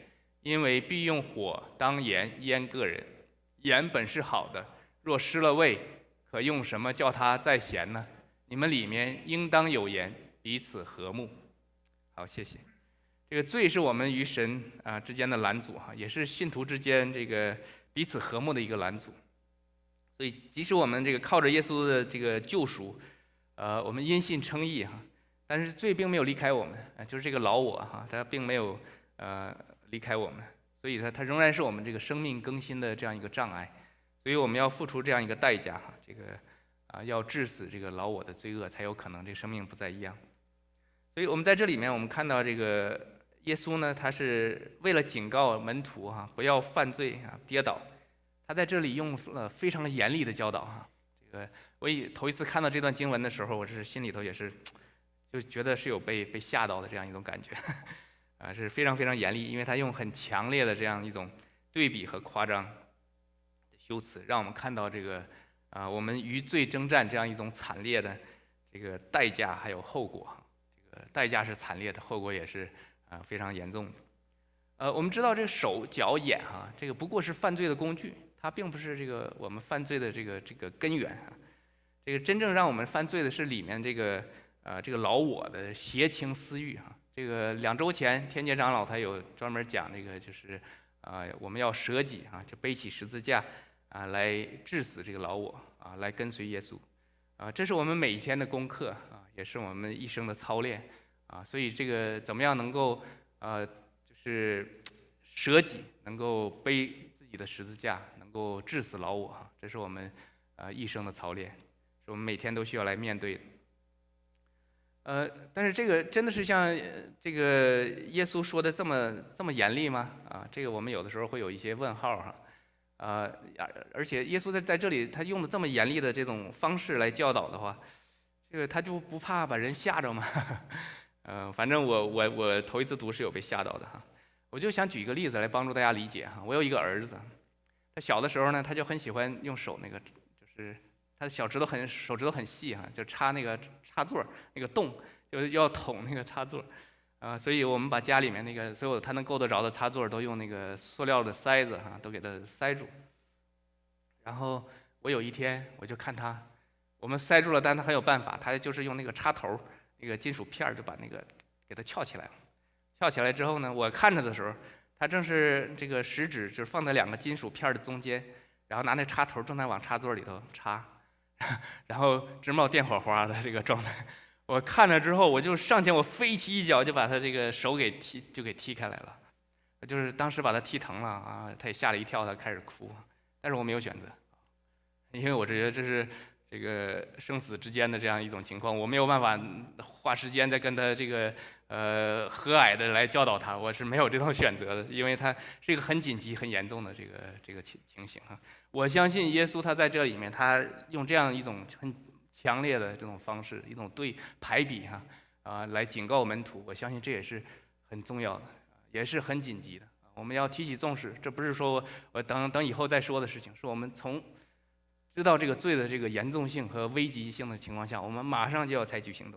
因为必用火当盐腌个人。盐本是好的，若失了味，可用什么叫它再咸呢？你们里面应当有盐，彼此和睦。好，谢谢。这个罪是我们与神啊之间的拦阻哈，也是信徒之间这个彼此和睦的一个拦阻。所以，即使我们这个靠着耶稣的这个救赎，呃，我们因信称义哈，但是罪并没有离开我们啊，就是这个老我哈，它并没有呃离开我们。所以说，它仍然是我们这个生命更新的这样一个障碍，所以我们要付出这样一个代价哈，这个啊要致死这个老我的罪恶，才有可能这生命不再一样。所以我们在这里面，我们看到这个耶稣呢，他是为了警告门徒哈，不要犯罪啊，跌倒，他在这里用了非常严厉的教导哈。这个我以头一次看到这段经文的时候，我是心里头也是就觉得是有被被吓到的这样一种感觉。啊，是非常非常严厉，因为他用很强烈的这样一种对比和夸张的修辞，让我们看到这个啊，我们与罪征战这样一种惨烈的这个代价还有后果。这个代价是惨烈的，后果也是啊非常严重的。呃，我们知道这个手脚眼啊，这个不过是犯罪的工具，它并不是这个我们犯罪的这个这个根源啊。这个真正让我们犯罪的是里面这个呃这个老我的邪情私欲啊。这个两周前，天杰长老他有专门讲这个，就是啊、呃，我们要舍己啊，就背起十字架啊，来致死这个老我啊，来跟随耶稣啊，这是我们每一天的功课啊，也是我们一生的操练啊。所以这个怎么样能够呃，就是舍己，能够背自己的十字架，能够致死老我啊，这是我们啊一生的操练，是我们每天都需要来面对的。呃，但是这个真的是像这个耶稣说的这么这么严厉吗？啊，这个我们有的时候会有一些问号哈。啊，而且耶稣在在这里他用的这么严厉的这种方式来教导的话，这个他就不怕把人吓着吗？嗯、呃，反正我我我头一次读是有被吓到的哈。我就想举一个例子来帮助大家理解哈。我有一个儿子，他小的时候呢，他就很喜欢用手那个就是。他的小指头很手指头很细哈，就插那个插座那个洞，就是要捅那个插座，啊，所以我们把家里面那个所有他能够得着的插座都用那个塑料的塞子哈，都给他塞住。然后我有一天我就看他，我们塞住了，但他很有办法，他就是用那个插头那个金属片就把那个给它翘起来了。翘起来之后呢，我看着的时候，他正是这个食指就是放在两个金属片的中间，然后拿那插头正在往插座里头插。然后直冒电火花的这个状态，我看了之后，我就上前，我飞起一脚就把他这个手给踢，就给踢开来了。就是当时把他踢疼了啊，他也吓了一跳，他开始哭。但是我没有选择，因为我觉得这是这个生死之间的这样一种情况，我没有办法花时间再跟他这个呃和蔼的来教导他，我是没有这种选择的，因为他是一个很紧急、很严重的这个这个情情形啊。我相信耶稣他在这里面，他用这样一种很强烈的这种方式，一种对排比哈啊来警告门徒，我相信这也是很重要的，也是很紧急的。我们要提起重视，这不是说我等等以后再说的事情，是我们从知道这个罪的这个严重性和危急性的情况下，我们马上就要采取行动。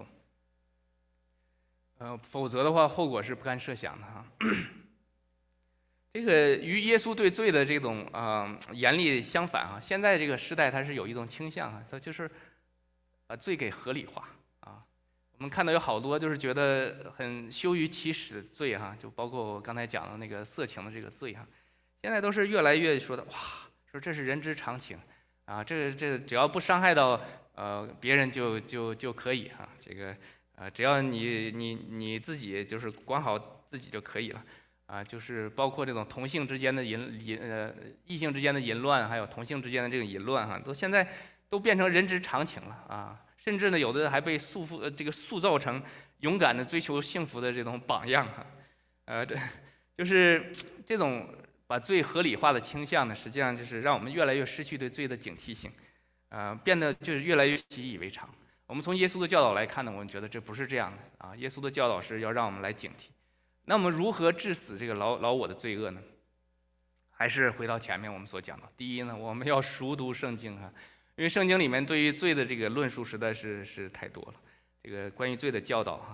呃，否则的话，后果是不堪设想的哈。这个与耶稣对罪的这种啊、呃、严厉相反啊，现在这个时代它是有一种倾向啊，它就是把罪给合理化啊。我们看到有好多就是觉得很羞于启齿的罪哈，就包括我刚才讲的那个色情的这个罪哈，现在都是越来越说的哇，说这是人之常情啊，这个这个只要不伤害到呃别人就就就可以哈，这个呃只要你你你自己就是管好自己就可以了。啊，就是包括这种同性之间的淫淫呃异性之间的淫乱，还有同性之间的这种淫乱哈，都现在都变成人之常情了啊！甚至呢，有的还被束缚呃这个塑造成勇敢的追求幸福的这种榜样哈。呃，这就是这种把罪合理化的倾向呢，实际上就是让我们越来越失去对罪的警惕性，啊、呃，变得就是越来越习以为常。我们从耶稣的教导来看呢，我们觉得这不是这样的啊！耶稣的教导是要让我们来警惕。那么如何致死这个老老我的罪恶呢？还是回到前面我们所讲的，第一呢，我们要熟读圣经哈，因为圣经里面对于罪的这个论述实在是是太多了，这个关于罪的教导哈，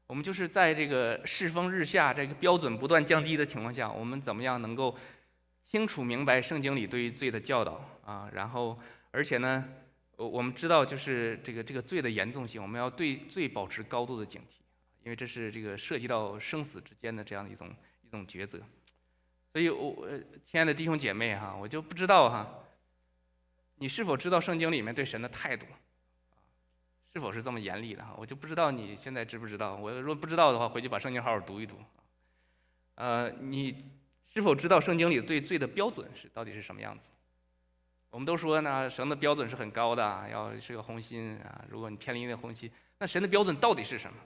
我们就是在这个世风日下、这个标准不断降低的情况下，我们怎么样能够清楚明白圣经里对于罪的教导啊？然后，而且呢，我我们知道就是这个这个罪的严重性，我们要对罪保持高度的警惕，因为这是这个涉及到生死之间的这样的一种一种抉择。所以我，我亲爱的弟兄姐妹哈，我就不知道哈，你是否知道圣经里面对神的态度？是否是这么严厉的哈？我就不知道你现在知不知道。我如果不知道的话，回去把圣经好好读一读。呃，你是否知道圣经里对罪的标准是到底是什么样子？我们都说呢，神的标准是很高的，要是个红心啊。如果你偏离那红心，那神的标准到底是什么？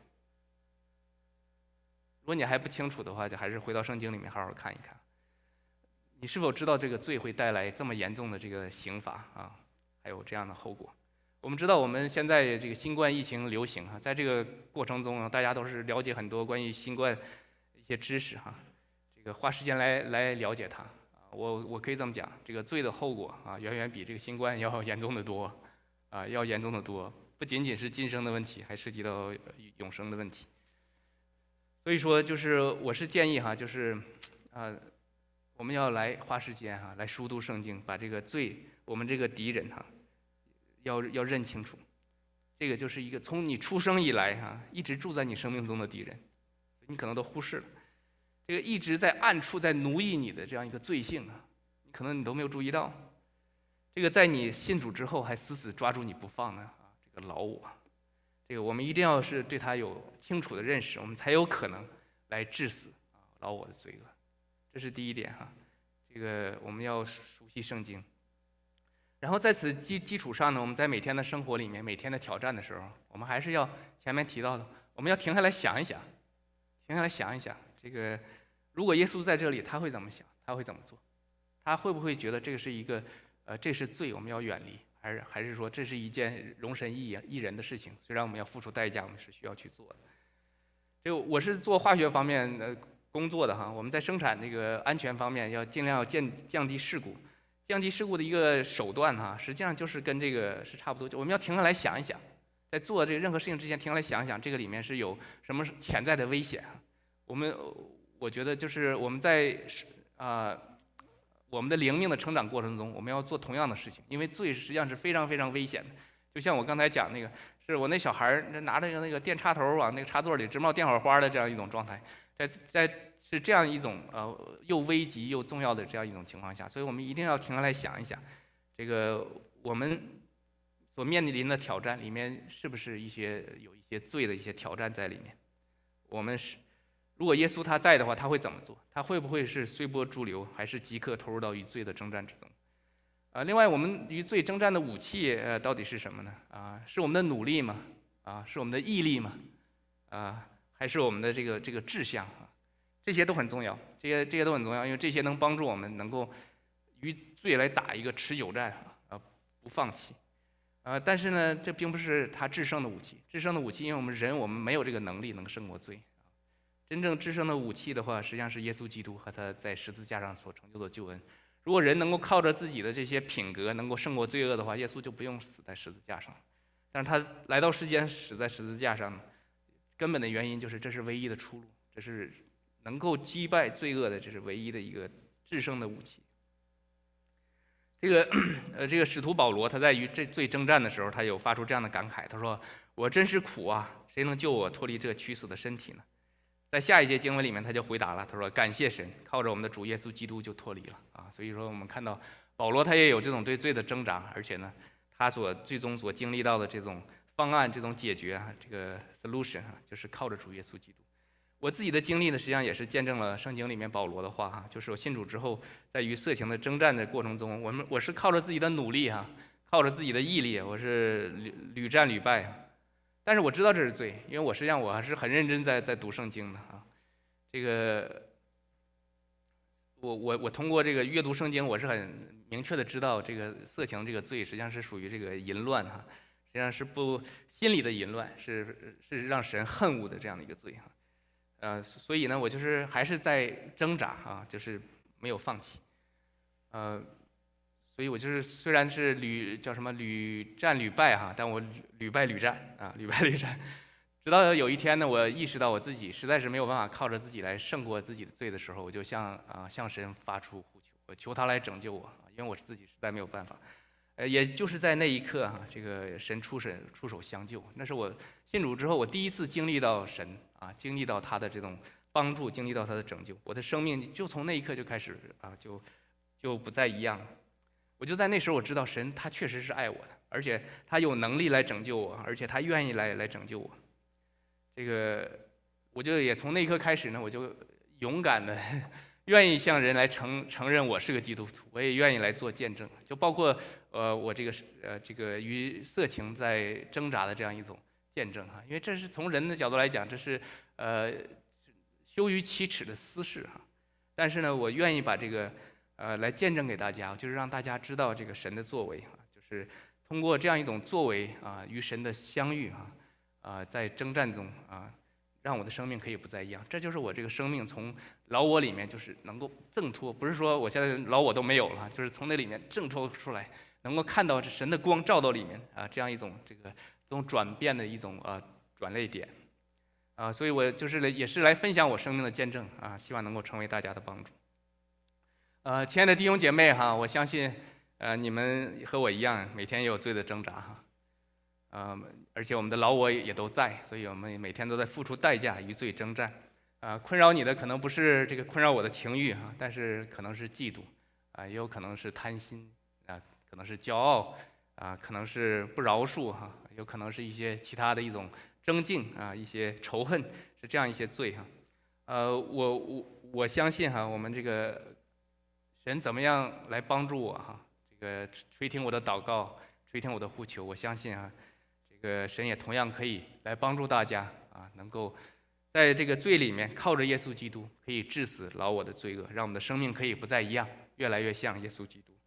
如果你还不清楚的话，就还是回到圣经里面好好看一看。你是否知道这个罪会带来这么严重的这个刑罚啊？还有这样的后果？我们知道我们现在这个新冠疫情流行哈，在这个过程中呢，大家都是了解很多关于新冠一些知识哈，这个花时间来来了解它啊。我我可以这么讲，这个罪的后果啊，远远比这个新冠要严重的多啊，要严重的多。不仅仅是今生的问题，还涉及到永生的问题。所以说，就是我是建议哈，就是啊，我们要来花时间哈，来熟读圣经，把这个罪，我们这个敌人哈。要要认清楚，这个就是一个从你出生以来哈、啊，一直住在你生命中的敌人，你可能都忽视了。这个一直在暗处在奴役你的这样一个罪性啊，你可能你都没有注意到。这个在你信主之后还死死抓住你不放呢啊，这个老我，这个我们一定要是对他有清楚的认识，我们才有可能来治死啊老我的罪恶。这是第一点哈、啊，这个我们要熟悉圣经。然后在此基基础上呢，我们在每天的生活里面，每天的挑战的时候，我们还是要前面提到的，我们要停下来想一想，停下来想一想，这个如果耶稣在这里，他会怎么想？他会怎么做？他会不会觉得这个是一个，呃，这是罪，我们要远离，还是还是说这是一件容神益益人的事情？虽然我们要付出代价，我们是需要去做的。这个我是做化学方面的工作的哈，我们在生产这个安全方面要尽量要降降低事故。降低事故的一个手段哈，实际上就是跟这个是差不多。我们要停下来想一想，在做这个任何事情之前，停下来想一想，这个里面是有什么潜在的危险。我们我觉得就是我们在啊、呃、我们的灵命的成长过程中，我们要做同样的事情，因为罪实际上是非常非常危险的。就像我刚才讲那个，是我那小孩儿拿着那个电插头往那个插座里直冒电火花的这样一种状态，在在。是这样一种呃又危急又重要的这样一种情况下，所以我们一定要停下来想一想，这个我们所面临的挑战里面是不是一些有一些罪的一些挑战在里面？我们是如果耶稣他在的话，他会怎么做？他会不会是随波逐流，还是即刻投入到与罪的征战之中？啊，另外我们与罪征战的武器呃到底是什么呢？啊，是我们的努力吗？啊，是我们的毅力吗？啊，还是我们的这个这个志向？这些都很重要，这些这些都很重要，因为这些能帮助我们能够与罪来打一个持久战啊，不放弃，啊，但是呢，这并不是他制胜的武器。制胜的武器，因为我们人我们没有这个能力能胜过罪。真正制胜的武器的话，实际上是耶稣基督和他在十字架上所成就的救恩。如果人能够靠着自己的这些品格能够胜过罪恶的话，耶稣就不用死在十字架上。但是他来到世间死在十字架上，根本的原因就是这是唯一的出路，这是。能够击败罪恶的，这是唯一的一个制胜的武器。这个，呃，这个使徒保罗他在与这罪征战的时候，他有发出这样的感慨，他说：“我真是苦啊，谁能救我脱离这屈死的身体呢？”在下一节经文里面，他就回答了，他说：“感谢神，靠着我们的主耶稣基督就脱离了啊。”所以说，我们看到保罗他也有这种对罪的挣扎，而且呢，他所最终所经历到的这种方案、这种解决啊，这个 solution 啊，就是靠着主耶稣基督。我自己的经历呢，实际上也是见证了圣经里面保罗的话哈，就是我信主之后，在与色情的征战的过程中，我们我是靠着自己的努力哈，靠着自己的毅力，我是屡屡战屡败，但是我知道这是罪，因为我实际上我还是很认真在在读圣经的啊。这个，我我我通过这个阅读圣经，我是很明确的知道这个色情这个罪实际上是属于这个淫乱哈，实际上是不心理的淫乱，是是让神恨恶的这样的一个罪哈。呃，所以呢，我就是还是在挣扎啊，就是没有放弃，呃，所以我就是虽然是屡叫什么屡战屡败哈，但我屡败屡战啊，屡败屡战， 直到有一天呢，我意识到我自己实在是没有办法靠着自己来胜过自己的罪的时候，我就向啊向神发出呼求，我求他来拯救我，因为我自己实在没有办法。呃，也就是在那一刻哈、啊，这个神出手出手相救，那是我信主之后我第一次经历到神啊，经历到他的这种帮助，经历到他的拯救，我的生命就从那一刻就开始啊，就就不再一样了。我就在那时候我知道神他确实是爱我的，而且他有能力来拯救我，而且他愿意来来拯救我。这个，我就也从那一刻开始呢，我就勇敢的愿意向人来承承认我是个基督徒，我也愿意来做见证，就包括呃我这个呃这个与色情在挣扎的这样一种见证哈，因为这是从人的角度来讲，这是呃羞于启齿的私事哈，但是呢，我愿意把这个呃来见证给大家，就是让大家知道这个神的作为啊，就是通过这样一种作为啊，与神的相遇啊。啊，在征战中啊，让我的生命可以不再一样。这就是我这个生命从老我里面就是能够挣脱，不是说我现在老我都没有了，就是从那里面挣脱出来，能够看到神的光照到里面啊，这样一种这个这种转变的一种啊转捩点啊，所以我就是来也是来分享我生命的见证啊，希望能够成为大家的帮助。呃，亲爱的弟兄姐妹哈，我相信呃你们和我一样，每天也有罪的挣扎哈。啊、呃，而且我们的老我也都在，所以我们每天都在付出代价与罪征战。啊、呃，困扰你的可能不是这个困扰我的情欲哈，但是可能是嫉妒，啊、呃，也有可能是贪心，啊、呃，可能是骄傲，啊、呃，可能是不饶恕哈，有可能是一些其他的一种争竞啊、呃，一些仇恨，是这样一些罪哈。呃，我我我相信哈，我们这个神怎么样来帮助我哈，这个垂听我的祷告，垂听我的呼求，我相信啊。这个神也同样可以来帮助大家啊，能够在这个罪里面靠着耶稣基督，可以治死老我的罪恶，让我们的生命可以不再一样，越来越像耶稣基督。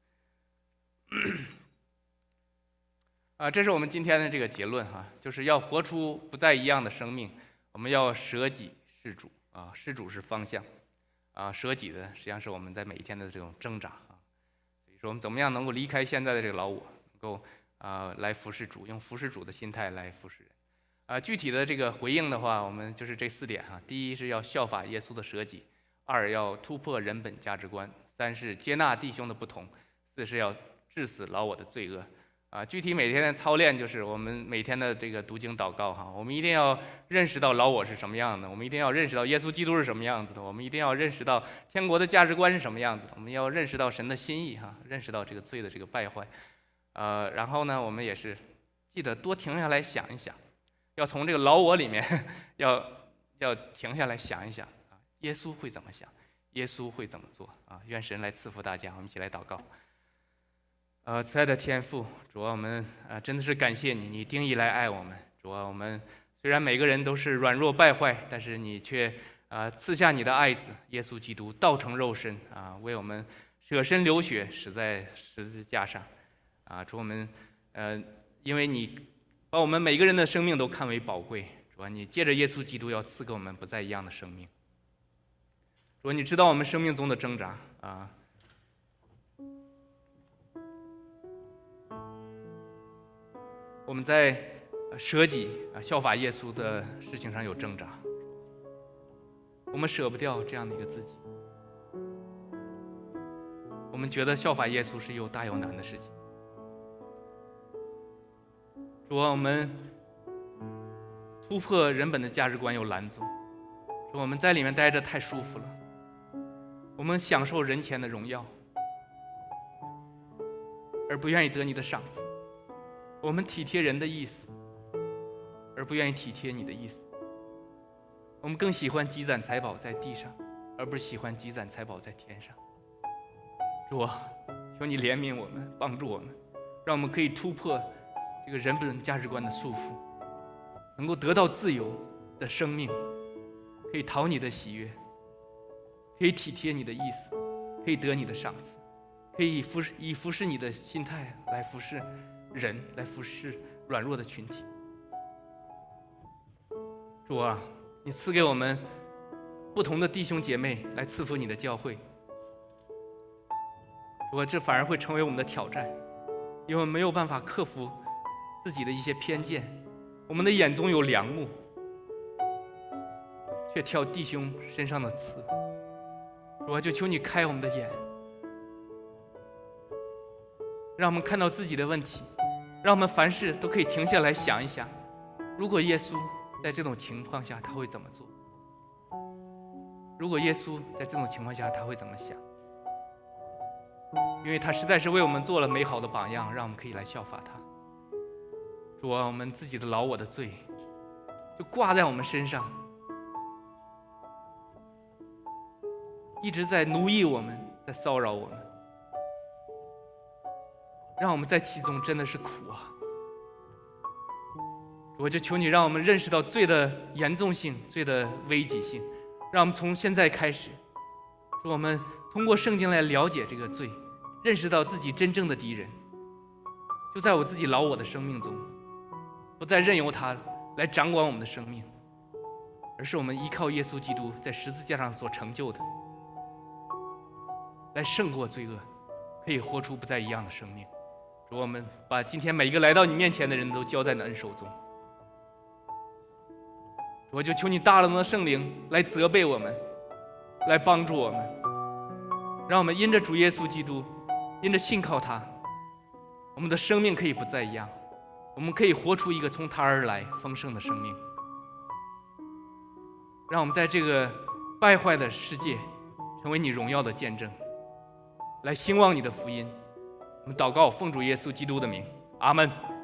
啊，这是我们今天的这个结论哈、啊，就是要活出不再一样的生命，我们要舍己事主啊，事主是方向啊，舍己的实际上是我们在每一天的这种挣扎啊。所以说，我们怎么样能够离开现在的这个老我，能够啊、呃，来服侍主，用服侍主的心态来服侍人。啊、呃，具体的这个回应的话，我们就是这四点哈。第一是要效法耶稣的舍己，二要突破人本价值观，三是接纳弟兄的不同，四是要治死老我的罪恶。啊、呃，具体每天的操练就是我们每天的这个读经祷告哈。我们一定要认识到老我是什么样的，我们一定要认识到耶稣基督是什么样子的，我们一定要认识到天国的价值观是什么样子的，我们要认识到神的心意哈，认识到这个罪的这个败坏。呃，然后呢，我们也是记得多停下来想一想，要从这个老我里面要要停下来想一想啊，耶稣会怎么想，耶稣会怎么做啊？愿神来赐福大家，我们一起来祷告。呃，慈爱的天父，主啊，我们啊真的是感谢你，你定义来爱我们。主啊，我们虽然每个人都是软弱败坏，但是你却啊赐下你的爱子耶稣基督，道成肉身啊，为我们舍身流血，死在十字架上。啊，主我们，呃，因为你把我们每个人的生命都看为宝贵，主啊，你借着耶稣基督要赐给我们不再一样的生命。主啊，你知道我们生命中的挣扎啊，我们在舍己啊效法耶稣的事情上有挣扎，我们舍不掉这样的一个自己，我们觉得效法耶稣是又大又难的事情。主啊，我们突破人本的价值观有拦阻，说我们在里面待着太舒服了，我们享受人前的荣耀，而不愿意得你的赏赐。我们体贴人的意思，而不愿意体贴你的意思。我们更喜欢积攒财宝在地上，而不是喜欢积攒财宝在天上。主啊，求你怜悯我们，帮助我们，让我们可以突破这个人本价值观的束缚，能够得到自由的生命，可以讨你的喜悦，可以体贴你的意思，可以得你的赏赐，可以以服侍以服侍你的心态来服侍人，来服侍软弱的群体。主啊，你赐给我们不同的弟兄姐妹来赐福你的教会。主啊，这反而会成为我们的挑战，因为我们没有办法克服自己的一些偏见，我们的眼中有梁木， 却挑弟兄身上的刺。主啊，就求你开我们的眼，让我们看到自己的问题，让我们凡事都可以停下来想一想，如果耶稣在这种情况下他会怎么做？如果耶稣在这种情况下他会怎么想？因为他实在是为我们做了美好的榜样，让我们可以来效法他。主啊，我们自己的老我的罪就挂在我们身上，一直在奴役我们，在骚扰我们，让我们在其中真的是苦啊！我就求你让我们认识到罪的严重性，罪的危急性，让我们从现在开始，说我们通过圣经来了解这个罪，认识到自己真正的敌人就在我自己老我的生命中，不再任由他来掌管我们的生命，而是我们依靠耶稣基督在十字架上所成就的，来胜过罪恶，可以活出不再一样的生命。主，我们把今天每一个来到你面前的人都交在你的恩手中。我就求你大能的圣灵来责备我们，来帮助我们，让我们因着主耶稣基督，因着信靠他，我们的生命可以不再一样，我们可以活出一个从他而来丰盛的生命。让我们在这个败坏的世界成为你荣耀的见证，来兴旺你的福音。我们祷告，奉主耶稣基督的名，阿们。